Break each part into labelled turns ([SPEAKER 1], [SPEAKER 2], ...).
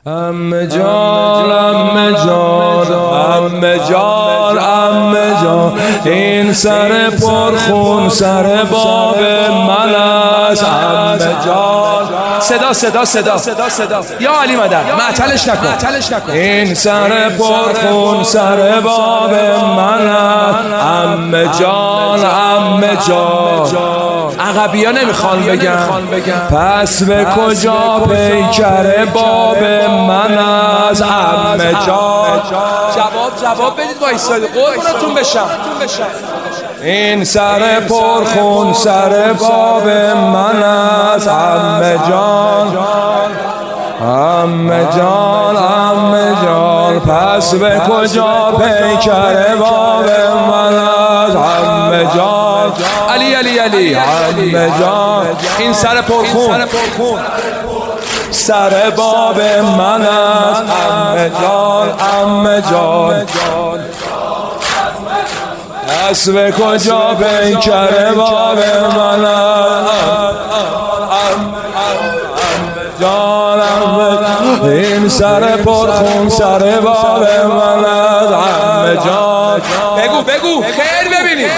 [SPEAKER 1] عمه جان عمه جان عمه جان عمه جان، این سر پرخون سر باب من است. عمه جان صدا صدا صدا صدا صدا یا علی مدد معطلش نکن. این سر پرخون سر باب من است. عمه جان عمه جان، عقبیا نمیخوان بگم پس به کجا پیکر باب من از. عمه جان جواب بدید وایسادی قربونتون بشم. این سر پرخون سر باب من از. عمه جان عمه جان عمه جان، پس به کجا پیکر باب من از. عمه جان علی علی علی عمه جان، این سر پرخون سر باب من است. عمه جان عمه جان، پس به کجا پیکر باب من است. جان این سر پرخون سر باب من است. عمه جان بگو خیر ببینید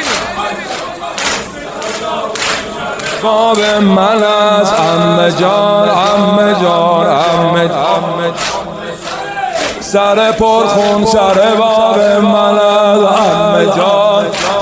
[SPEAKER 1] باب من است. عمه جان عمه جان عمه جان، سر پرخون سر باب من است. عمه جان